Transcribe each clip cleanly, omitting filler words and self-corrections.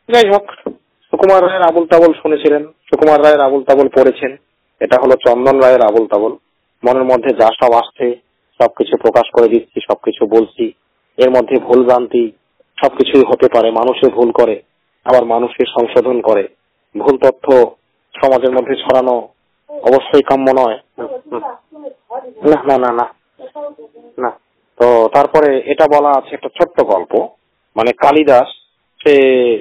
যাই হোক, সুকুমার রায়ের আবুল তাবল শুনেছিলেন, সুকুমার রায়ের আবুল তাবল পড়েছেন। এটা হলো চন্দন রায়ের আবুল তাবল। মনের মধ্যে যা সব আসছে সবকিছু প্রকাশ করে দিচ্ছি, সবকিছু বলছি। এর মধ্যে ভুল ভ্রান্তি সবকিছুই হতে পারে, মানুষে ভুল করে, আবার মানুষকে সংশোধন করে। ভুল তথ্য সমাজের মধ্যে ছড়ানো অবশ্যই কাম্য নয়। না না না না না। তো তারপরে এটা বলা আছে একটা ছোট্ট গল্প, মানে কালিদাস সে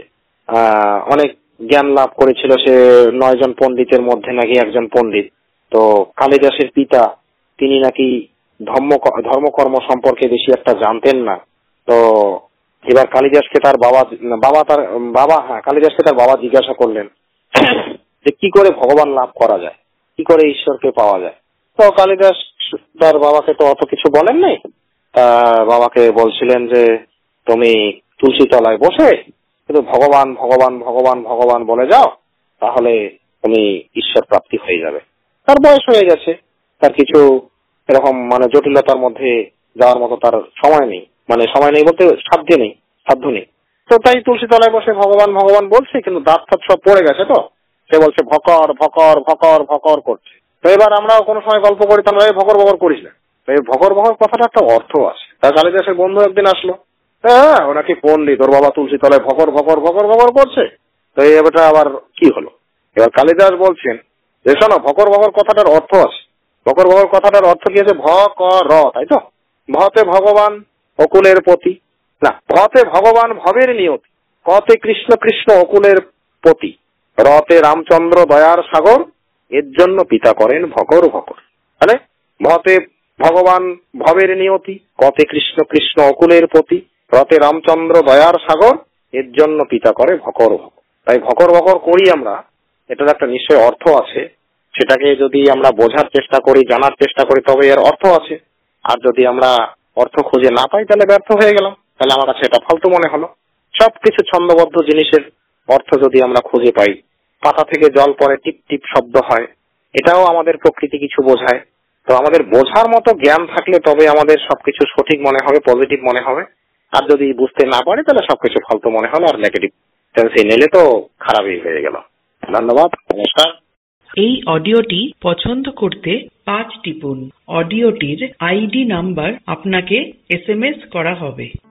অনেক জ্ঞান লাভ করেছিল, সে 9 জন পণ্ডিতের মধ্যে নাকি একজন পণ্ডিত। তো কালিদাসের পিতা তিনি নাকি ধর্মকর্ম সম্পর্কে বেশি একটা জানতেন না। তো এবার কালিদাসকে তার কালিদাসকে তার বাবা জিজ্ঞাসা করলেন যে কি করে ভগবান লাভ করা যায়, কি করে ঈশ্বরকে পাওয়া যায়। তো কালিদাস তার বাবাকে তো অত কিছু বলেন নাই, বাবাকে বলছিলেন যে তুমি তুলসী তলায় বসে কিন্তু ভগবান ভগবান ভগবান ভগবান বলে যাও, তাহলে তুমি ঈশ্বর প্রাপ্তি হয়ে যাবে। তার বয়স হয়ে গেছে, তার কিছু এরকম মানে জটিলতার মধ্যে যাওয়ার মতো তার সময় নেই, মানে সময় নেই বলতে সাধ্য নেই। তো তাই তুলসী তলায় বসে ভগবান ভগবান বলছে, কিন্তু দাঁত ফাত সব পড়ে গেছে। তো সে বলছে ভকর ভকর ভকর ভকর করছে। তো এবার আমরাও কোনো সময় গল্প করি, তো আমরা ভকর ভকর করিস না। তো এই ভকর ভকর কথাটা একটা অর্থ আছে। তার কালিদাসের বন্ধু একদিন আসলো, হ্যাঁ ওরা কি পণ্ডিত, ওর বাবা তুলসী তলায় ভকর ভকর ভকর ভকর করছে। তো এই ব্যাপারটা আবার কি হলো। এবার কালিদাস বলছেন যে শোনো, ভকর ভকর কথাটার অর্থ আছে। ভকর ভকর কথাটার অর্থ কি আছে? ভ ক র, তাই তো? ভতে ভগবান অকুলের পতি, না ভতে ভগবান ভবের নিয়তি, কতে কৃষ্ণ কৃষ্ণ অকুলের পতি, রতে রামচন্দ্র দয়ার সাগর, এর জন্য পিতা করেন ভকর ভকর। মানে ভতে ভগবান ভবের নিয়তি, কতে কৃষ্ণ কৃষ্ণ অকুলের পতি, রতে রামচন্দ্র দয়ার সাগর, এর জন্য পিতা করে ভকর ভকর। তাই ভকর ভকর করি আমরা, এটার একটা নিশ্চয় অর্থ আছে। সেটাকে যদি আমরা বোঝার চেষ্টা করি, জানার চেষ্টা করি, তবে এর অর্থ আছে। আর যদি আমরা অর্থ খুঁজে না পাই তাহলে ব্যর্থ হয়ে গেলাম, তাহলে আমার কাছে এটা ফালতু মনে হলো। সবকিছু ছন্দবদ্ধ জিনিসের অর্থ যদি আমরা খুঁজে পাই, পাতা থেকে জল পড়ে টিপ টিপ শব্দ হয়, এটাও আমাদের প্রকৃতি কিছু বোঝায়। তো আমাদের বোঝার মতো জ্ঞান থাকলে তবে আমাদের সবকিছু সঠিক মনে হবে, পজিটিভ মনে হবে। আর যদি বুঝতে না পারে তাহলে সবকিছু ফালতু মনে হলো, আর নেগেটিভ টেন্সে নিলে তো খারাপই হয়ে গেল। ধন্যবাদ, নমস্কার। এই অডিওটি পছন্দ করতে 5 টিপুন। অডিওটির আইডি নাম্বার আপনাকে SMS করা হবে।